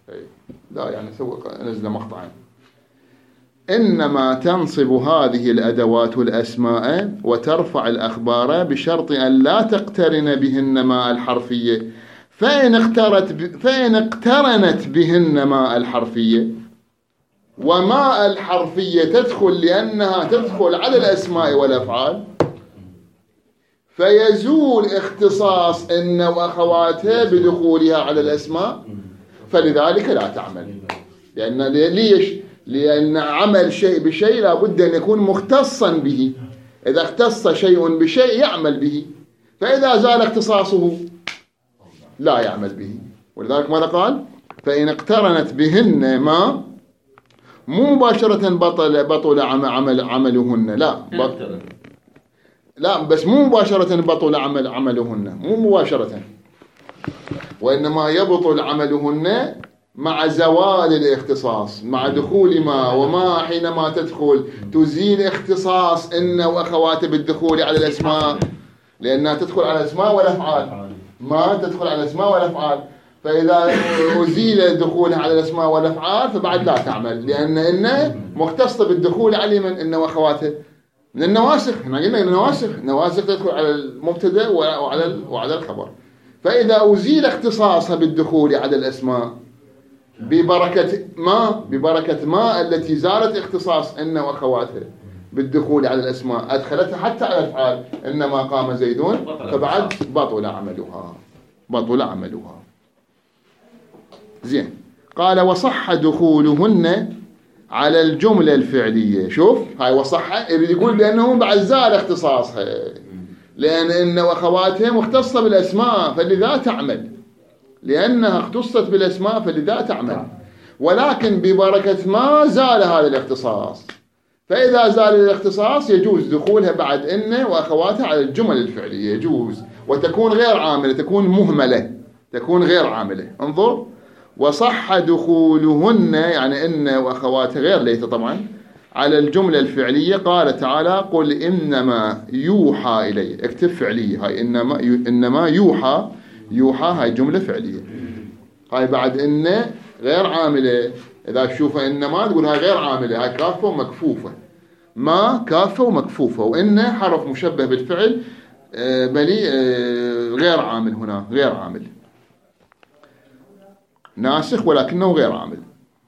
لا يعني سوى نزل مقطعين. إنما تنصب هذه الأدوات الأسماء وترفع الأخبار بشرط أن لا تقترن بهن ماء الحرفية، فإن اقترنت بهن ماء الحرفية، وماء الحرفية تدخل لأنها تدخل على الأسماء والأفعال، فيزول اختصاص إن وأخواتها بدخولها على الأسماء، فلذلك لا تعمل. ليش؟ لأن عمل شيء بشيء لابد أن يكون مختصا به. إذا اختص شيء بشيء يعمل به، فإذا زال اختصاصه لا يعمل به. ولذلك ماذا قال؟ فإن اقترنت بهن ما، مو مباشرة بطل عملهن، لا بس مو مباشرة بطل عملهن، مو مباشرة، وإنما يبطل عملهن مع زوال الاختصاص، مع دخول ما، وما حينما تدخل تزيل اختصاص إن وأخواته بالدخول على الأسماء، لأنها تدخل على الأسماء والأفعال، ما تدخل على الأسماء والأفعال، فإذا أزيل دخولها على الأسماء والأفعال فبعد لا تعمل، لأن إنه مختصة بالدخول على من إن وأخواته من النواسخ. احنا قلنا النواسخ تدخل على المبتدأ وعلى الخبر، فإذا أزيل اختصاصها بالدخول على الأسماء ببركة ما التي زالت اختصاص إن وأخواتها بالدخول على الأسماء أدخلتها حتى على الأفعال، إنما قام زيدون، فبعد بطل عملها. زين. قال وصح دخولهن على الجملة الفعلية. شوف هاي وصح يقول بأنه بعد زال اختصاصها، لأن إن وأخواتها مختصة بالأسماء فلذا تعمل، لأنها اختصت بالأسماء فلذا تعمل، ولكن ببركة ما زال هذا الاختصاص، فإذا زال الاختصاص يجوز دخولها بعد إن وأخواتها على الجمل الفعلية، يجوز، وتكون غير عاملة، تكون مهملة، تكون غير عاملة. انظر، وصح دخولهن يعني إن وأخواتها غير ليت طبعا على الجملة الفعلية. قال تعالى قل إنما يوحى إلي، اكتب فعلية هاي، إنما يوحى هاي جملة فعلية، هاي بعد إن غير عاملة. إذا تشوفها إنما تقول هاي غير عاملة، هاي كافة ومكفوفة، ما كافة ومكفوفة، وإن حرف مشبه بالفعل بلي غير عامل، هنا غير عامل، ناسخ ولكنه غير عامل.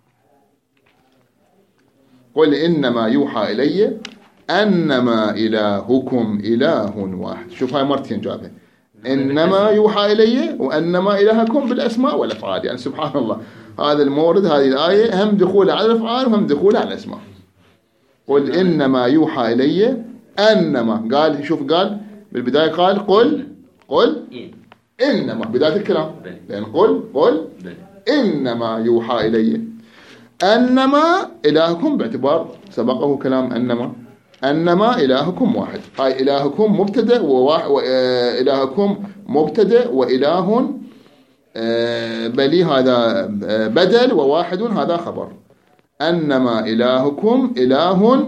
قل إنما يوحى إلي أنما إلهكم إله واحد. شوف هاي مرتين جابها، إنما يوحى إلي وأنما إلهكم بالأسماء والأفعال. يعني سبحان الله، هذا المورد، هذه الآية هم دخول على الأفعال وهم دخول على الأسماء. قل إنما يوحى إلي أنما، قال شوف قال بالبداية قال قل إنما بداية الكلام، لأن قل إنما يوحى إلي أنما إلهكم، باعتبار سبقه كلام أنما إلهكم واحد. هاي إلهكم مبتدأ وإلهكم مبتدأ وإله بلي هذا بدل، وواحد هذا خبر. أنما إلهكم إله،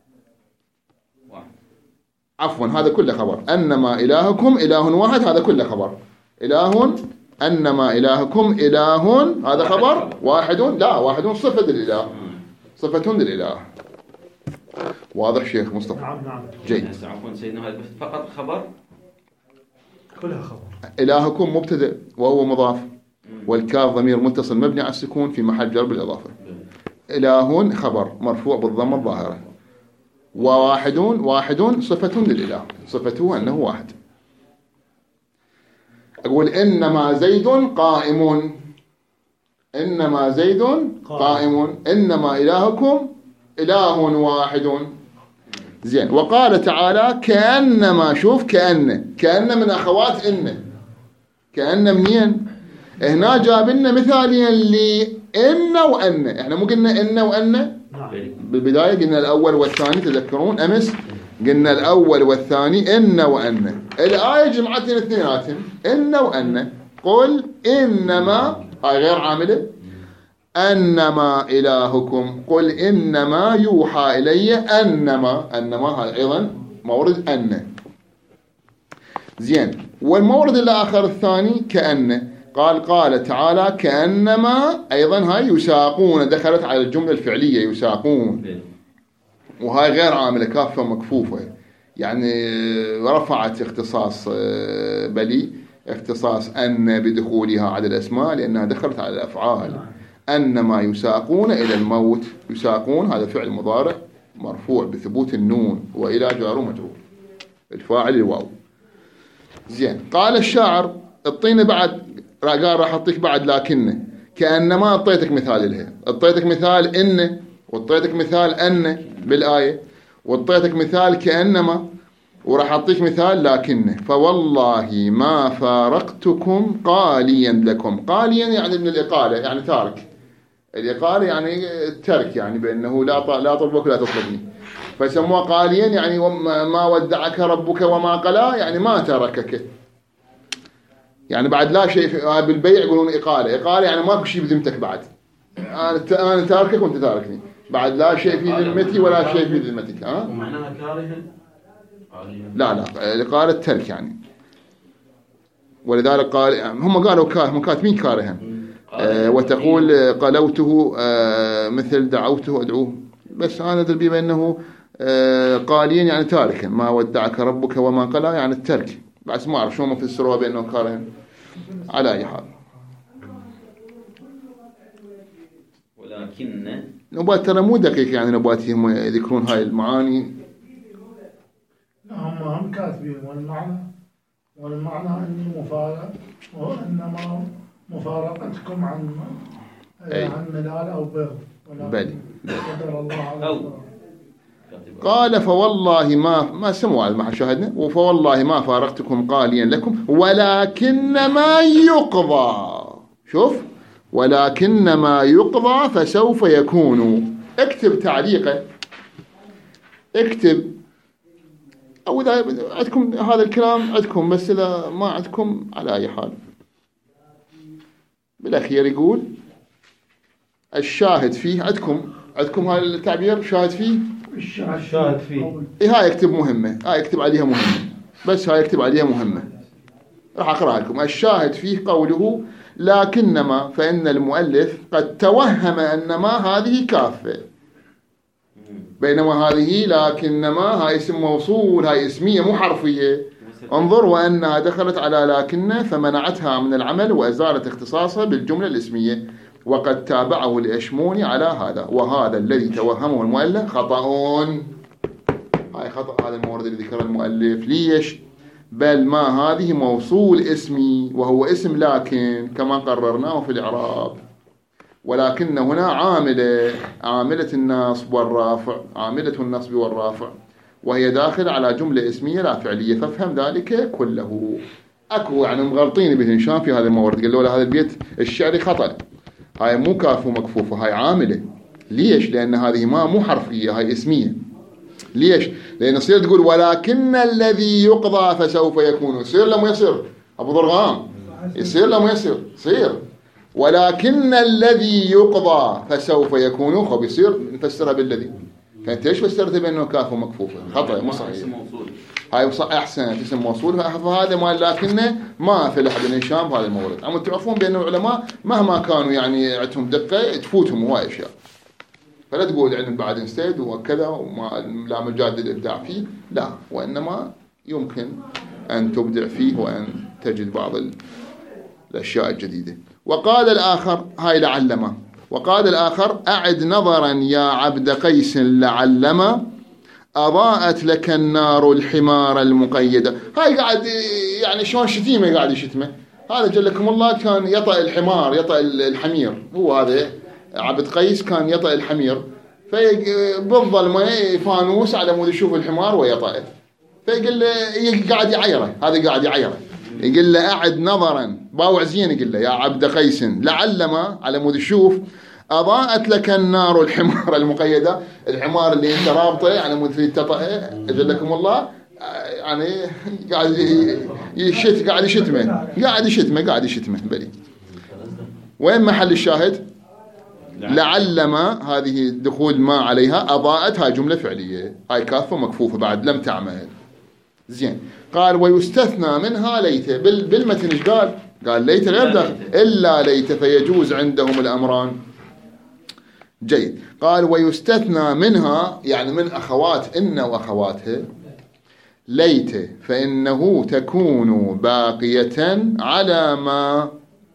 عفوا هذا كله خبر، أنما إلهكم إله واحد هذا كله خبر. إله، أنما إلهكم إله هذا خبر، واحد لا، واحد صفة للإله، صفة للإله. واضح شيخ مصطفى؟ نعم. جيد. عفوا سيدنا، هذا فقط خبر، كلها خبر. إلهكم مبتدأ وهو مضاف، والكاف ضمير متصل مبني على السكون في محل جر بالإضافة. إله خبر مرفوع بالضمة الظاهرة، وواحد صفة للإله، صفته أنه واحد. أقول إنما زيد قائم، إنما زيد قائم، إنما إلهكم إله واحد. زين. وقال تعالى كأنما، شوف كأن من أخوات كأن منين؟ هنا جاب لنا مثاليا لإن وأن. إحنا مو قلنا إن وأن بالبداية؟ قلنا الأول والثاني، تذكرون أمس قلنا الأول والثاني إن وأن. الآية جمعتين اثنيناتهم إن وأن. قل إنما، هاي غير عاملة، أنما إلهكم، قل إنما يوحى إلي أنما هذا أيضا مورد أن. زين. والمورد الآخر الثاني قال تعالى كأنما، أيضا هاي يساقون دخلت على الجملة الفعلية يساقون، وهاي غير عاملة كافة مكفوفة، يعني رفعت اختصاص بلي اختصاص أن بدخولها على الأسماء لأنها دخلت على الأفعال. أنما يساقون إلى الموت، يساقون هذا فعل مضارع مرفوع بثبوت النون وإلى جار ومجرور، الفاعل الواو. زين. قال الشاعر اعطيني بعد، قال راح اعطيك بعد لكن كأنما اعطيتك مثال لها، اعطيتك مثال إن، واعطيتك مثال أن بالآية، واعطيتك مثال كأنما، وراح اعطيك مثال لكن. فوالله ما فارقتكم قاليا لكم. قاليا يعني من الإقالة، يعني تارك. الإقالة يعني الترك، يعني بأنه لا طلبك ولا تطلبني، فيسموها قاليا يعني ما ودعك ربك وما قلا، يعني ما تركك، يعني بعد لا شيء بالبيع يقولون إقالة يعني ماكو شيء بذمتك بعد، أنا تاركك وأنت تاركني، بعد لا شيء في ذمتي ولا شيء في ذمتك. ومعناها كارها؟ لا الإقالة الترك يعني، ولذلك قال هم قالوا هم كاتبين كارها. وتقول قلوته مثل دعوته أدعوه، بس أنا أدري بأنه قالين يعني تاركا، ما ودعك ربك وما قلا يعني الترك، بس ما أعرف شو ما فسروها بأنه كارها. على أي حال ولكن نبات ترى مو دقيق، يعني نباتهم يذكرون هاي المعاني. هم كاتبين والمعنى أني مفارق، وإنما مفارقتكم عن ملال أو بر، بلي. قدر الله على قال فوالله ما سموا على ما شاهدنا، فوالله ما فارقتكم قاليا لكم ولكن ما يقضى. شوف، ولكن ما يقضى فسوف يكون. اكتب تعليقه، اكتب، أو إذا عندكم هذا الكلام عندكم، بس إذا ما عندكم على أي حال. بالأخير يقول الشاهد فيه، عندكم هذا التعبير شاهد فيه، الشاهد فيه. هاي اكتب مهمة، هاي اكتب عليها مهمة، بس هاي اكتب عليها مهمة، راح أقرأ لكم. الشاهد فيه قوله لكنما، فإن المؤلف قد توهم أنما هذه كافة، بينما هذه لكنما هاي اسم موصول، هاي اسمية مو حرفية. انظر، وأنها دخلت على لكن فمنعتها من العمل وأزالت اختصاصها بالجملة الاسمية، وقد تابعه الأشموني على هذا، وهذا الذي توهمه المؤلف خطأ. هاي خطأ هذا المورد اللي ذكر المؤلف. ليش؟ بل ما هذه موصول اسمي وهو اسم لكن كما قررناه في الإعراب، ولكن هنا عاملة النصب والرافع، عاملة النصب والرافع، وهي داخل على جملة اسمية لا فعلية، فافهم ذلك كله. أكو يعني مغلطين بن هشام في هذا المورد، قالوا له هذا البيت الشعري خطأ، هاي مو كاف ومكفوفة، هاي عاملة. ليش؟ لأن هذه ما مو حرفية، هاي اسمية. ليش؟ لأن يصير تقول ولكن الذي يقضى فسوف يكون، يصير لما يصير أبو ضرغام، يصير لما يصير ولكن الذي يقضى فسوف يكون، خب يصير نفسرها بالذي، فأنت ليش فسرت بأنه كاف ومكفوفة؟ خطأ، مو صحيح. هاي أحسن اسم موصول، فهذا ما لكنه ما في لحد من هشام بهذا المورد. عم تعرفون بأن العلماء مهما كانوا يعني عندهم دقة تفوتهم هواي أشياء، فلا تقول علم بعد انستيد وكذا وما لا مجال للإبداع فيه، لا، وإنما يمكن أن تبدع فيه وأن تجد بعض الأشياء الجديدة. وقال الآخر، هاي لعلما، وقال الآخر أعد نظرا يا عبد قيس لعلما أضاءت لك النار الحمار المقيدة. هاي قاعد يعني شلون شتيمة قاعد يشتمه، هذا جلكم الله كان يطأ الحمار، يطأ الحمير، هو هذا عبد قيس كان يطأ الحمير، فبالظلمة فانوس على مود يشوف الحمار ويطأه، فيقول له قاعد يعيره، هذا قاعد يعيره، يقول له أعد نظرا باوع زين، يقول له يا عبد قيس لعلما على مود يشوف أضاءت لك النار الحمار المقيدة، الحمار اللي انت رابطه على مود في تطأه، أجلكم الله يعني قاعد يشتمه بلي. وين محل الشاهد؟ لعلما هذه دخول ما عليها، أضاءت هاي جملة فعلية، هاي كافة مكفوفة بعد لم تعمل. زين. قال ويستثنى منها ليته، بالمتن ايش قال؟ قال ليت غير داخل إلا ليت فيجوز عندهم الأمران. جيد. قال ويستثنى منها يعني من أخوات إن وأخواتها ليت فإنه تكون باقية على ما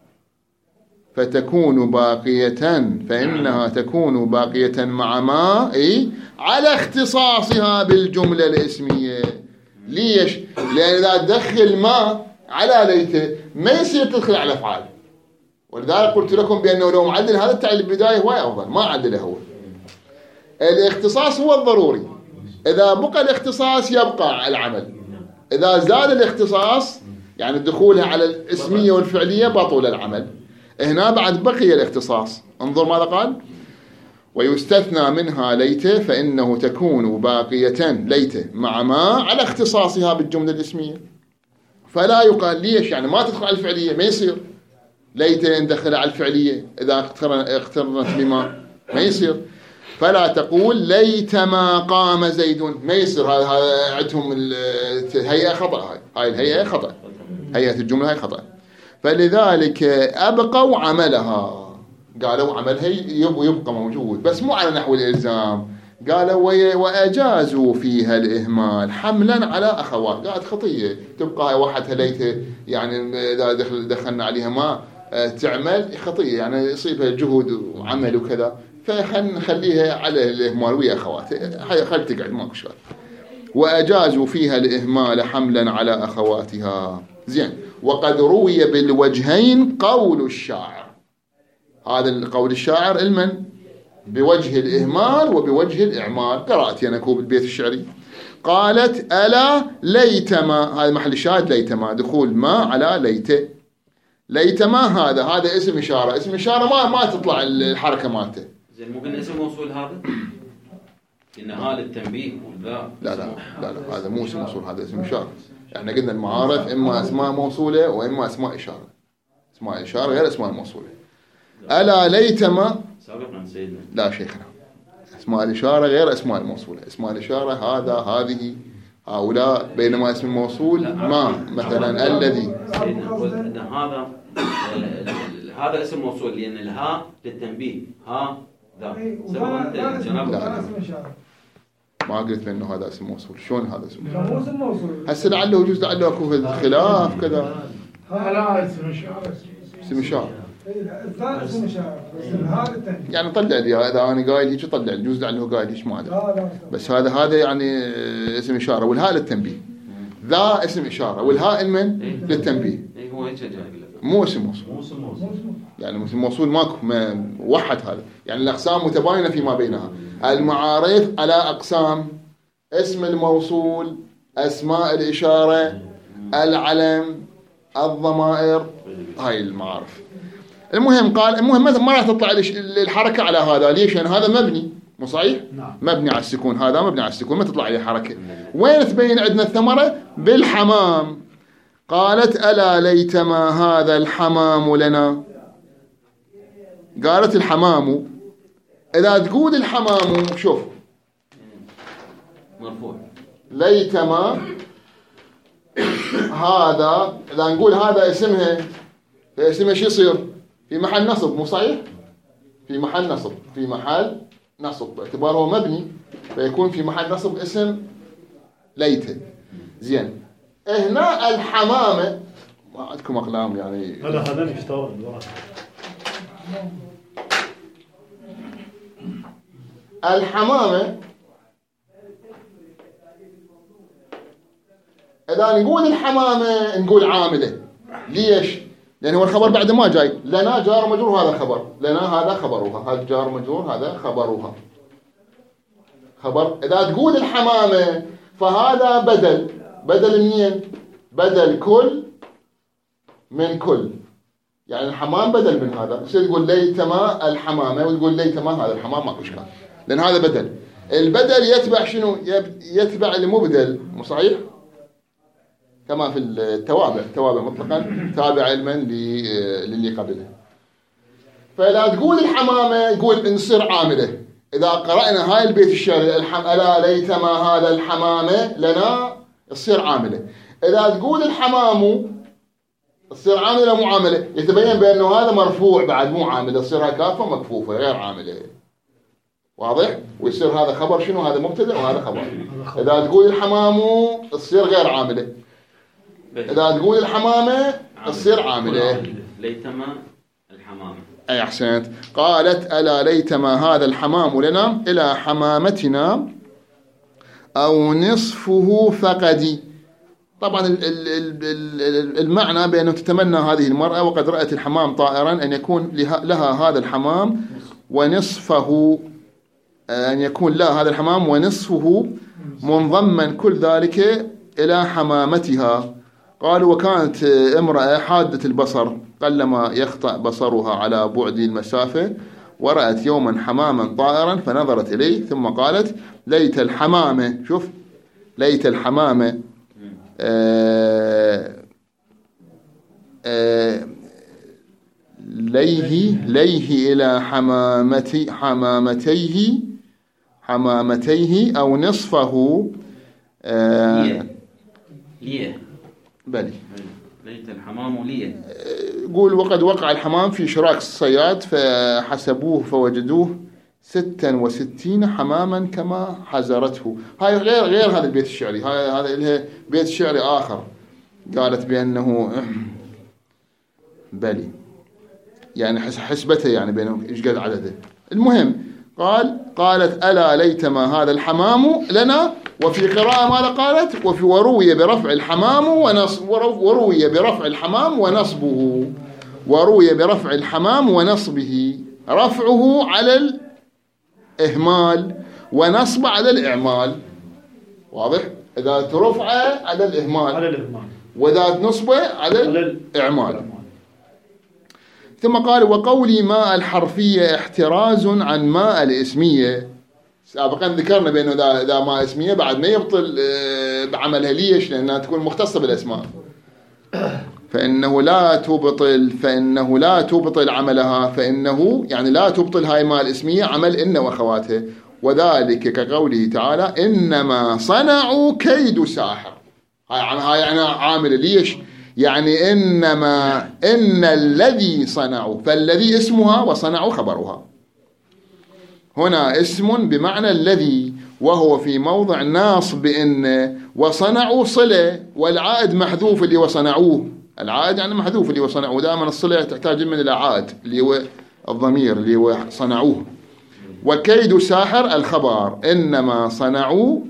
فتكون باقية فإنها تكون باقية مع ما على اختصاصها بالجملة الاسمية. ليش؟ لأن إذا تدخل ما على ليت ما يصير تدخل على أفعال، ولذلك قلت لكم بأنه لو معدل هذا التعليل البداية هو أفضل، ما عدله هو. الاختصاص هو الضروري، إذا بقى الاختصاص يبقى العمل، إذا زاد الاختصاص يعني دخولها على الاسمية والفعلية بطول العمل. هنا بعد بقي الاختصاص. انظر ماذا قال: ويستثنى منها ليت فإنه تكون باقية ليت مع ما على اختصاصها بالجملة الاسمية. فلا يقال ليش يعني ما تدخل على الفعلية، ما يصير ليت ندخل على الفعلية إذا اقترنت بما، ما يصير. فلا تقول ليت ما قام زيد، ما يصير. هذا عندهم الهيئة خطأ، هاي الهيئة خطأ، هيئة الجملة هاي خطأ. فلذلك أبقوا عملها، قالوا عملها يبقى موجود بس مو على نحو الإلزام. قالوا وأجازوا فيها الإهمال حملا على أخوات. قالت خطية تبقى وحدها ليت، يعني إذا دخلنا عليها ما تعمل خطية، يعني يصيبها جهد وعمل وكذا، فخليها على الإهمال ويا أخواتها، خل تقعد ماكو شغل. وأجازوا فيها الإهمال حملا على أخواتها. زين. وقد روي بالوجهين قول الشاعر، هذا القول الشاعر المن بوجه الإهمال وبوجه الإعمال. قرأت أنا كوب البيت الشعري. قالت ألا ليتما، هذا محل الشاهد، ليتما دخول ما على ليت. ليتما هذا اسم إشارة، اسم إشارة ما تطلع الحركة مالته. زين ممكن اسم موصول هذا؟ إن هذا التنبيه والذا لا هذا مو اسم موصول، هذا اسم إشارة. يعني قلنا المعارف إما أسماء موصولة وإما أسماء إشارة. أسماء إشارة غير أسماء موصولة. ألا ليتما سابقا سيدنا. لا شيخنا، أسماء الإشارة غير أسماء الموصولة. أسماء الإشارة هذا هذه هؤلاء، بينما اسم الموصول ما مثلا الذي. هذا الاسم موصول لأن الها للتنبيه، ها ذا سبب أنت جناب. لا ما قلت بأنه هذا اسم موصول. شلون هذا اسم موصول؟ هسه لعله يجوز لعله اكو خلاف كذا. لا اسم إشارة. اسم إشارة. اسم إشارة هذا التنبيه. يعني طلع لي إذا أنا قايل هيك طلع لي، يجوز لعله قايل هيك ما أدري. بس هذا يعني اسم إشارة، والهاء للتنبيه. ذا اسم إشارة والهاء المن للتنبيه. هو هيك جاي. مو اسم موصول. يعني اسم موصول ماكو وحد هذا، يعني الأقسام متباينة فيما بينها. المعارف على أقسام: اسم الموصول، أسماء الإشارة، العلم، الضمائر، هاي المعارف. المهم قال ما راح تطلع الحركة على هذا. ليش؟ يعني هذا مبني، مو صحيح؟ مبني على السكون، هذا مبني على السكون، ما تطلع عليه حركة. وين تبين عندنا الثمرة؟ بالحمام. قالت ألا ليتما هذا الحمام لنا. قالت الحمام، إذا تقول الحمام شوف مرفوع، ليتما هذا، إذا نقول هذا اسمها، اسمها شو يصير؟ في محل نصب، مو صحيح؟ في محل نصب، في محل نصب باعتباره مبني، فيكون في محل نصب اسم ليت. زين. هنا الحمامة، ما عندكم أقلام يعني. هذا يشتغل الحمامة إذا نقول الحمامة نقول عاملة. ليش؟ لأن هو الخبر بعد ما جاي. لنا جار مجرور، هذا خبر، لنا هذا خبرها، هذا جار مجرور هذا خبرها. خبر. إذا تقول الحمامة فهذا بدل منين؟ بدل كل من كل، يعني الحمام بدل من هذا. يصير تقول ليتما الحمامة وتقول ليتما هذا الحمام، ماكو إشكال، لأن هذا بدل. البدل يتبع شنو؟ يتبع المبدل، مو صحيح؟ كما في التوابع مطلقا تابع علما للي قبلها. فلا تقول الحمامة يقول نصير عاملة. إذا قرأنا هاي البيت الشعري ألا ليتما هذا الحمامة لنا، تصير عاملة. إذا تقول الحمام تصير عاملة مو عاملة، يتبين بأنه هذا مرفوع بعد مو عاملة، تصير هاي كافة مكفوفة غير عاملة. واضح؟ ويصير هذا خبر شنو؟ هذا مبتدأ وهذا خبر. إذا تقول الحمام تصير غير عاملة، إذا تقول الحمامة تصير عاملة. ليتما الحمامة. أي أحسنت. قالت ألا ليتما هذا الحمام لنا إلى حمامتنا أو نصفه فقدي. طبعا المعنى بأنه تتمنى هذه المرأة وقد رأت الحمام طائرا أن يكون لها هذا الحمام ونصفه، أن يكون لها هذا الحمام ونصفه منضما كل ذلك إلى حمامتها. قالوا وكانت امرأة حادة البصر قلما يخطأ بصرها على بعد المسافة، ورأت يوما حماما طائرا فنظرت إليه ثم قالت ليت الحمامة، شوف ليت الحمامة ليه إلى حمامتيه أو نصفه ليه بلي ليت الحمام ليه. يقول وقد وقع الحمام في شراك الصياد فحسبوه فوجدوه 66 حماما كما حزرته. هاي غير هذا البيت الشعري، هذا لها بيت شعري آخر قالت بأنه بلي يعني حسبته يعني بينهم ايش قد عدده. المهم قالت ألا ليتما هذا الحمام لنا، وفي قراءة ماذا قالت؟ وروي برفع الحمام وروي برفع الحمام ونصبه، وروي برفع الحمام ونصبه، رفعه على الإهمال ونصب على الإعمال. واضح؟ إذا ترفعه على الإهمال وإذا تنصبه على الإعمال. ثم قال وقولي ماء الحرفية احتراز عن ماء الاسمية. سابقا ذكرنا بأنه إذا ماء اسمية بعد ما يبطل بعملها. ليش؟ لأنها تكون مختصة بالأسماء، فإنه لا تبطل عملها، فإنه يعني لا تبطل هاي ماء الاسمية عمل إن وأخواتها. وذلك كقوله تعالى إنما صنعوا كيد ساحر. هاي يعني عامل. ليش؟ يعني إن الذي صنعوا، فالذي اسمها وصنعوا خبرها. هنا اسم بمعنى الذي وهو في موضع ناصب بإن، وصنعوا صلة والعائد محذوف اللي وصنعوه. العائد يعني محذوف اللي وصنعوه، دائما الصلة تحتاج من العائد اللي هو الضمير اللي هو صنعوه. وكيد ساحر الخبر إنما صنعوا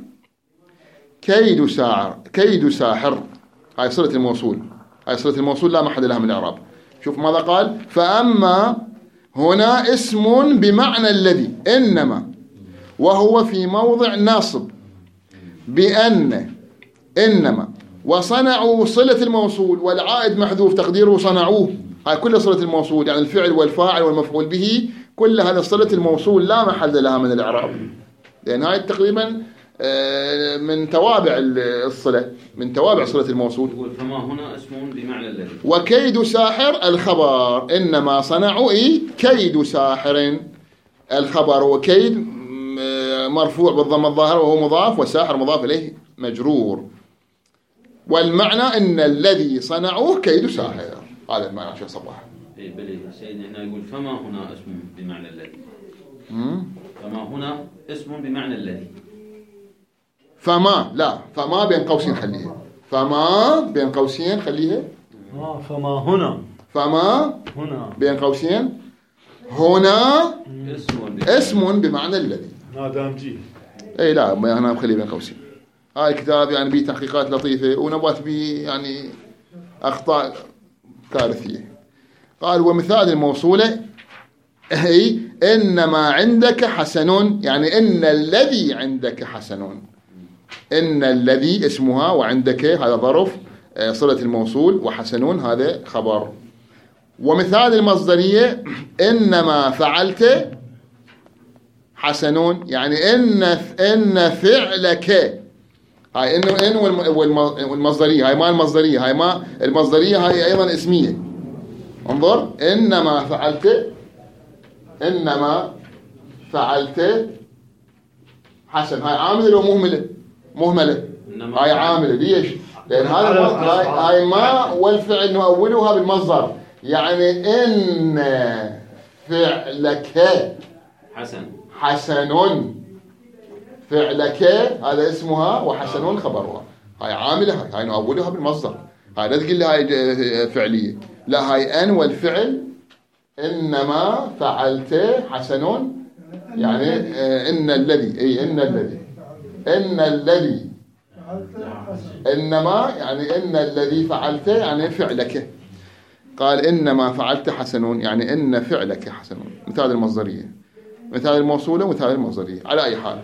كيد ساحر. هاي صلة الموصول، هاي صلة الموصول لا محل لها من الإعراب. شوف ماذا قال؟ فأما هنا اسم بمعنى الذي إنما وهو في موضع نصب بأن إنما، وصنعوا صلة الموصول والعائد محذوف تقديره صنعوه. هاي كل صلة الموصول يعني الفعل والفاعل والمفعول به، كل هذا صلة الموصول لا محل لها من الإعراب، لأن هاي تقريبا من توابع الصلة، من توابع صلة الموصول. فما هنا اسم بمعنى الذي. وكيد ساحر الخبر إنما صنعوا كيد ساحر الخبر، وكيد مرفوع بالضم الظاهر وهو مضاف، وساحر مضاف إليه مجرور. والمعنى إن الذي صنعوه كيد ساحر. هذا المعنى شيخ صباح. بلي سيدنا هنا يقول فما هنا اسم بمعنى الذي. فما هنا اسم بمعنى الذي. فما بين قوسين خليها. فما بين قوسين خليها. فما هنا بين قوسين. هنا اسم بمعنى الذي. اي لا انا مخليه بين قوسين. هاي الكتاب يعني به تحقيقات لطيفة ونبات به يعني اخطاء كارثية. قال ومثال الموصولة هي إنما عندك حسن، يعني إن الذي عندك حسن. إن الذي اسمها وعندك هذا ظرف صلة الموصول، وحسنون هذا خبر. ومثال المصدرية إنما فعلت حسنون، يعني إن فعلك. هاي إن والمصدرية، هاي ما المصدرية، هاي ما المصدرية، هاي أيضا اسمية. انظر إنما فعلت حسن. هاي عاملة ولا مهملة؟ هاي عاملة. ليش؟ لأن هذا هاي ما والفعل نؤولها بالمصدر، يعني إن فعلك حسن، فعلك هذا اسمها وحسن خبرها، هاي عاملة، هاي نؤولها بالمصدر، هاي لا تقول لي هاي فعلية، لا هاي أن والفعل إنما فعلت حسن، يعني إن الذي إن الذي إنما يعني إن الذي فعلت يعني فعلك. قال إنما فعلت حسن يعني إن فعلك حسن، مثال المصدرية، مثال الموصولة ومثال المصدرية على أي حال.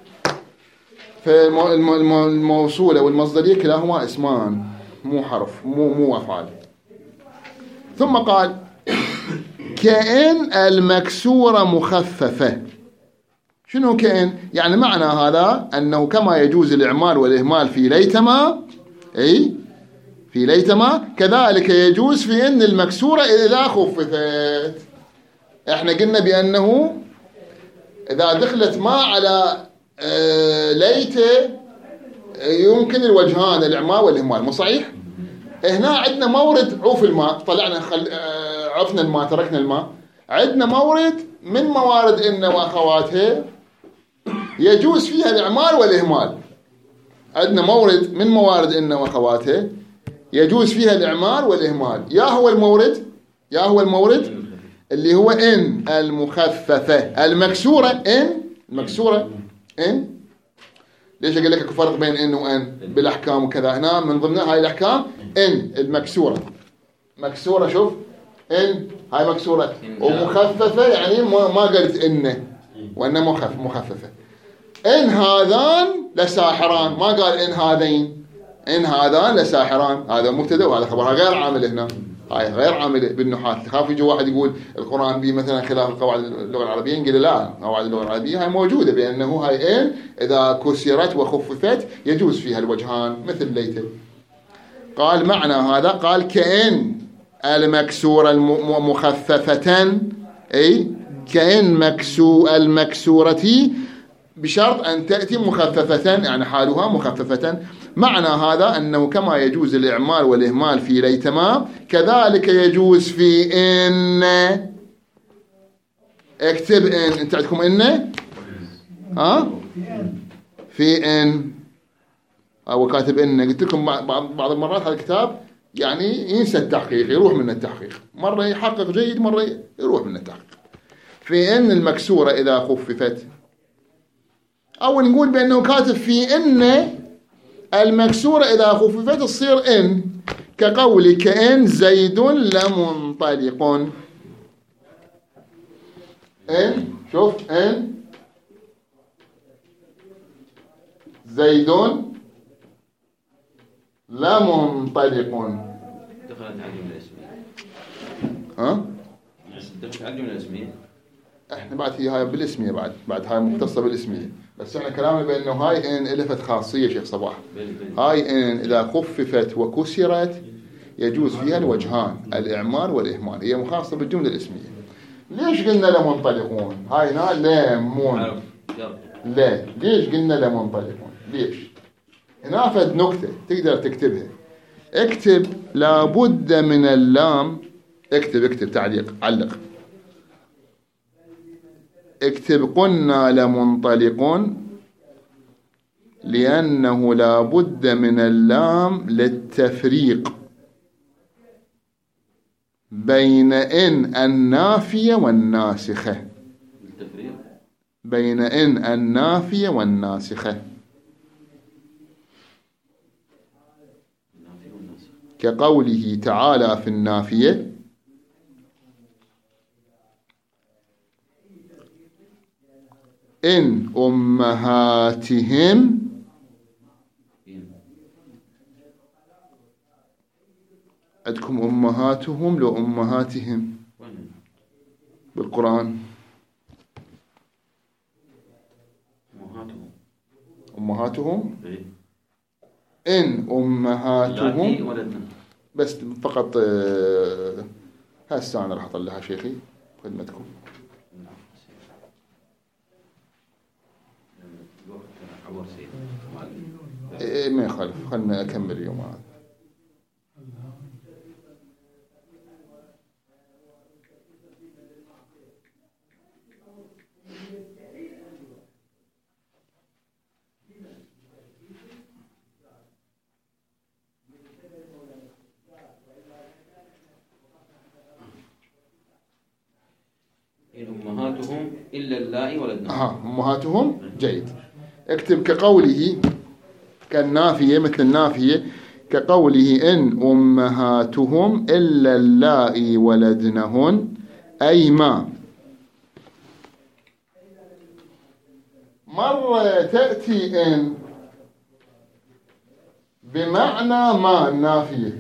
فالموصولة والمصدرية كلاهما اسمان مو حرف مو أفعال. ثم قال كأن المكسورة مخففة. شنو كأن؟ يعني معنى هذا أنه كما يجوز الإعمال والإهمال في ليتما، أي في ليتما، كذلك يجوز في إن المكسورة إذا خففت. إحنا قلنا بأنه إذا دخلت ما على ليت يمكن الوجهان الإعمال والإهمال، مو صحيح؟ هنا عندنا مورد عوف الماء، طلعنا عفنا الماء تركنا الماء، عندنا مورد من موارد إن وأخواتها يجوز فيها الإعمال والإهمال. عندنا مورد من موارد إن وأخواتها يجوز فيها الإعمال والإهمال. يا هو المورد اللي هو إن المخففة المكسورة. إن المكسورة إن، ليش أقول لك فرق بين إن وإن بالأحكام وكذا؟ هنا من ضمنها هاي الأحكام إن المكسورة، مكسورة، شوف إن هاي مكسورة ومخففة، يعني ما قلت إن وإن مخففة. إن هذان لساحران، ما قال إن هذين، إن هذان لساحران، هذا مبتدأ وهذا خبر، غير عامل هنا، هاي غير عامل بالنحاة. تخاف يجي واحد يقول القرآن به مثلا خلاف قواعد اللغة العربية، نقول لا، قواعد اللغة العربية هاي موجودة بأنه هاي إن إذا كسرت وخففت يجوز فيها الوجهان مثل ليت. قال معنى هذا، قال كأن المكسورة مخففة، أي كأن المكسورة بشرط أن تأتي مخففة، يعني حالها مخففة. معنى هذا أنه كما يجوز الإعمال والإهمال في ليتما كذلك يجوز في إن. اكتب إن، أنت عندكم إن في إن أو كاتب إن. قلت لكم بعض المرات هذا الكتاب يعني ينسى التحقيق، يروح من التحقيق، مرة يحقق جيد مرة يروح من التحقيق. في إن المكسورة إذا خففت، أو نقول بأنه كاتب في إن المكسورة إذا خففت تصير إن، كقولك إن زيد لمنطلق. إن، شوف إن زيد لمنطلق. دخلت على الجملة الاسمية. دخلت على الجملة الاسمية. احنا بعد هي بالاسمية، بعد هاي مختصة بالاسمية، بس احنا كلامنا بانه هاي ان الفت خاصية شيخ صباح. هاي ان اذا خففت وكسرت يجوز فيها الوجهان الاعمال والاهمال، هي مخاصة بالجملة الاسمية. ليش قلنا لمنطلقون؟ هاي هنا لامون، لا ليش قلنا لمنطلقون؟ ليش؟ هنا فد نكتة تقدر تكتبها، اكتب لابد من اللام، اكتب تعليق، علق، اكتب قلنا لمنطلقون لأنه لابد من اللام للتفريق بين إن النافية والناسخة، بين إن النافية والناسخة، كقوله تعالى في النافية إن أمهاتهم عندكم أمهاتهم لو أمهاتهم بالقرآن أمهاتهم إن أمهاتهم، بس فقط هسه أنا راح أطلعها شيخي خدمتكم. ما يخالف، خلنا أكمل اليوم هذا. أمهاتهم إلا اللائي ولدنهم. أمهاتهم جيد. اكتب كقوله كالنافية، مثل النافية، كقوله إن أمهاتهم إلا اللائي ولدنهن، أي ما. مرة تأتي إن بمعنى ما النافية،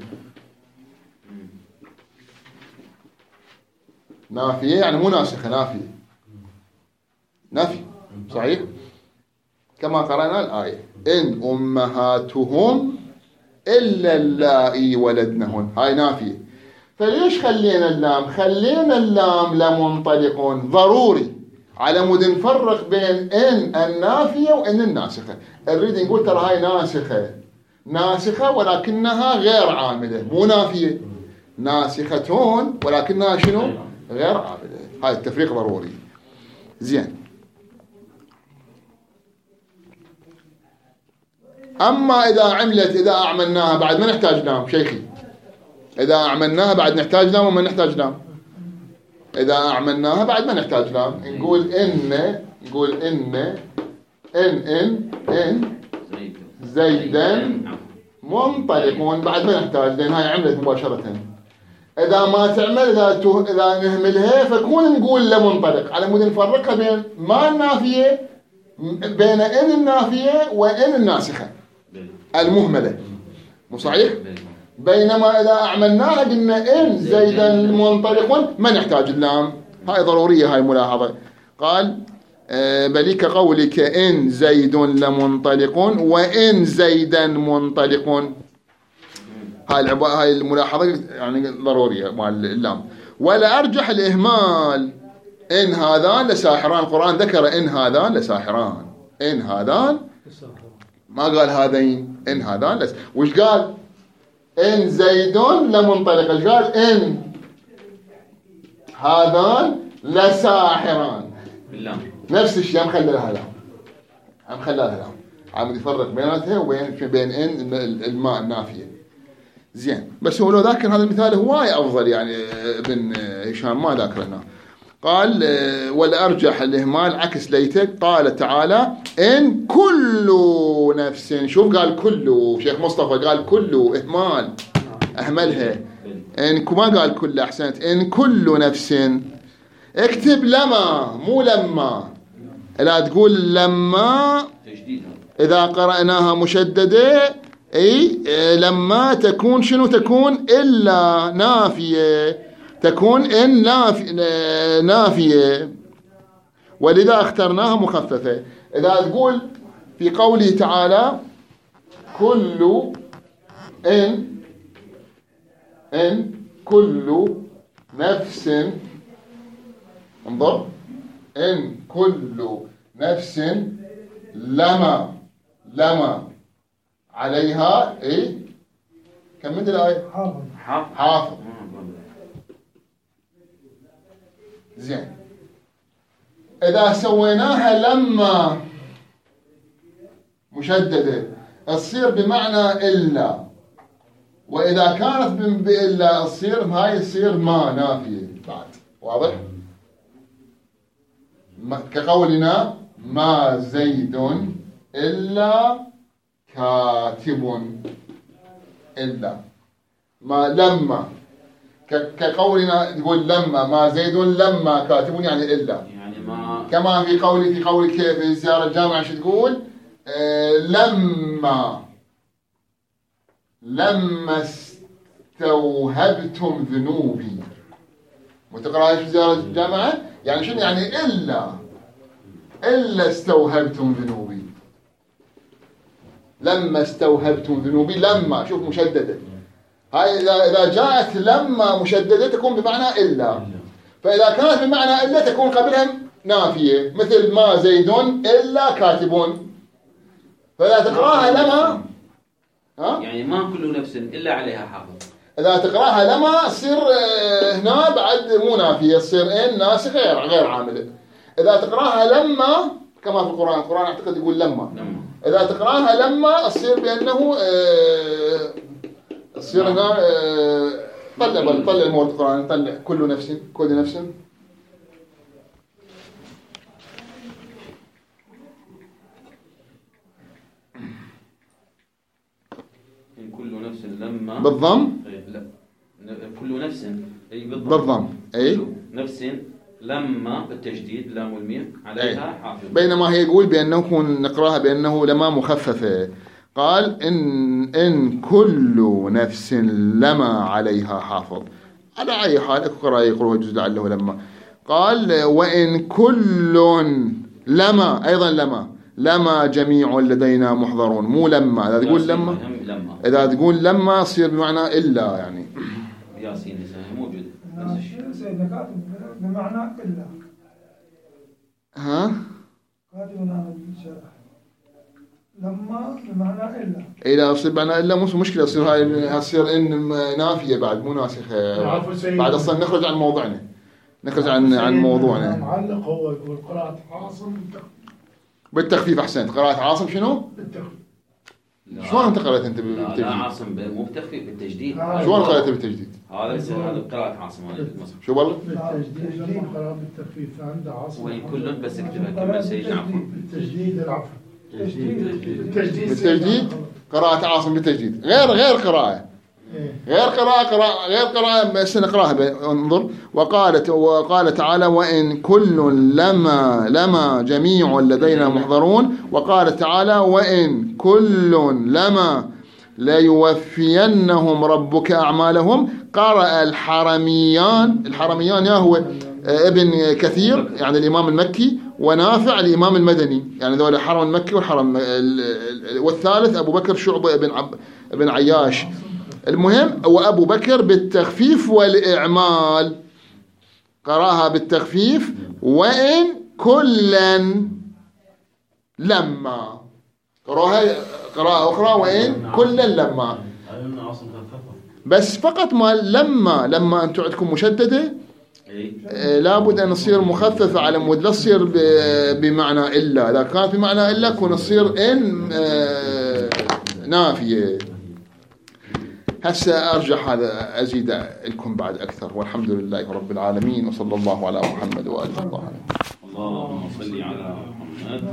نافية يعني مو ناسخة، نافية نفي صحيح، كما قرأنا الآية إن أمهاتهم إلا اللائي ولدنهن، هاي نافية. فليش خلينا اللام؟ خلينا اللام لمنطلقون ضروري على مود نفرق بين إن النافية وإن الناسخة. نريد نقول ترى هاي ناسخة ولكنها غير عاملة، مو نافية، ناسختون ولكنها شنو؟ غير عاملة. هاي التفريق ضروري. زين. أما إذا أعملناها بعد ما نحتاج لام شيخي، إذا أعملناها بعد نحتاج لام وما نحتاج لام. إذا أعملناها بعد ما نحتاج لام نقول إن زيدا منطلقون بعد ما نحتاج، لأن هاي عملت مباشرة. إذا ما تعمل إذا نهملها فكون نقول لمنطلق على مود نفرقها بين ما النافية، بين إن النافية وإن الناسخة المهملة، مو صحيح؟ بينما إذا أعملناها قلنا إن زيدا منطلق ما نحتاج اللام. هاي ضرورية، هاي ملاحظة. قال بل كقولك إن زيد لمنطلق وإن زيدا منطلق. هاي الملاحظة يعني ضرورية مال اللام. ولا أرجح الإهمال، إن هذان لساحران. القرآن ذكر إن هذان لساحران، إن هذان ما قال هذين، إن هذان وش قال؟ إن زيد لمنطلق. إيش قال؟ إن هذان لساحران. بالله نفس الشيء، هم خلى لها لام، عم يفرق بيناتها وبين إن الماء النافية. زين. بس هو لو ذاكر هذا المثال هواي أفضل، يعني ابن هشام ما ذاكرنا. قال ولا أرجح الإهمال عكس ليتك. قال تعالى إن كل نفس. شوف قال كل، شيخ مصطفى قال كل إهمال، أهملها. إن ما قال كل، أحسنت. إن كل نفس. اكتب لما مو لما، لا تقول لما إذا قرأناها مشددة. أي لما تكون شنو؟ تكون إلا نافية، تكون إن نافية، ولذا اخترناها مخففة. إذا تقول في قوله تعالى كل إن كل نفس، انظر، إن كل نفس لما عليها إيه؟ كملت الآية؟ حافظ. زين. إذا سويناها لما مشددة تصير بمعنى إلا، وإذا كانت بإلا تصير هاي تصير ما نافية بعد. واضح؟ كقولنا ما زيد إلا كاتب، إلا ما لما. كقولنا تقول لما ما زيد لما كاتب، يعني إلا، يعني ما. كما في قولك في الزيارة الجامعة شو تقول؟ لما استوهبتم ذنوبي. وتقرأ ايش في زيارة الجامعة؟ يعني شنو؟ يعني إلا استوهبتم ذنوبي. لما استوهبتم ذنوبي، لما شوف مشددة. هاي إذا جاءت لما مشددة تكون بمعنى إلا، فإذا كانت بمعنى إلا تكون قبلها نافية، مثل ما زيد إلا كاتبون. فإذا تقرأها لما يعني ما كل نفس إلا عليها حافظ. إذا تقرأها لما تصير هنا بعد مو نافية، تصير إن ناسخة غير عاملة. إذا تقرأها لما كما في القرآن أعتقد يقول لما. إذا تقرأها لما تصير بأنه تصير هنا طلع المورد القرآن، طلع كل نفس كل نفس لما بالضم. لا كل نفس أي بالضم أي نفس لما بالتجديد لام والميم عليها حافظ. بينما هي يقول بأنه نقراها بأنه لما مخففة. قال إن كل نفس لما عليها حافظ. على أي حال اقرأ يقرأه الجزء لعله لما. قال وإن كل لما أيضا لما جميع لدينا محضرون، مو لما. إذا تقول لما إذا تقول لما يصير بمعنى إلا يعني. ياسين موجود سيدنا كاتب بمعنى إلا. كاتب من الشرح لما بمعنى إلا. إذا يصير بمعنى إلا مو مشكلة، يصير هاي تصير إن نافية بعد مو ناسخة. بعد أصلا نخرج عن موضوعنا، نخرج عن موضوعنا. معلق هو يقول قراءة عاصم بالتخفيف. أحسنت. قراءة عاصم شنو؟ بالتخفيف. شلون أنت قرأت أنت بالتجديد؟ لا عاصم مو بالتخفيف بالتجديد. شلون قرأت بالتجديد؟ هذا قراءة عاصم هذا بالمصحف. شو والله؟ بالتجديد قراءة بالتخفيف عنده عاصم. وإن كل بس اكتبها كمل سيد عفوا. بالتجديد العفو. بالتجديد قراءة عاصم بالتجديد غير قراءة. غير قراءة بس نقراها. انظر وقال تعالى وإن كل لما جميع لدينا محضرون. وقال تعالى وإن كل لما ليوفينهم ربك أعمالهم. قرأ الحرميان يا هو ابن كثير يعني الإمام المكي، ونافع الإمام المدني يعني ذول الحرم المكي والحرم، والثالث أبو بكر شعبة ابن عياش. المهم وأبو بكر بالتخفيف والإعمال، قراها بالتخفيف. وإن كلا لما قراها قراءة أخرى وإن كلا لما. بس فقط ما لما أنتم عندكم مشددة لابد أن تصير مخففة على مود لا تصير بمعنى إلا. إذا كانت بمعنى إلا كون تصير إن نافية. هسه أرجع هذا أزيد لكم بعد أكثر. والحمد لله رب العالمين وصلى الله على محمد وآله وصحبه. اللهم صل على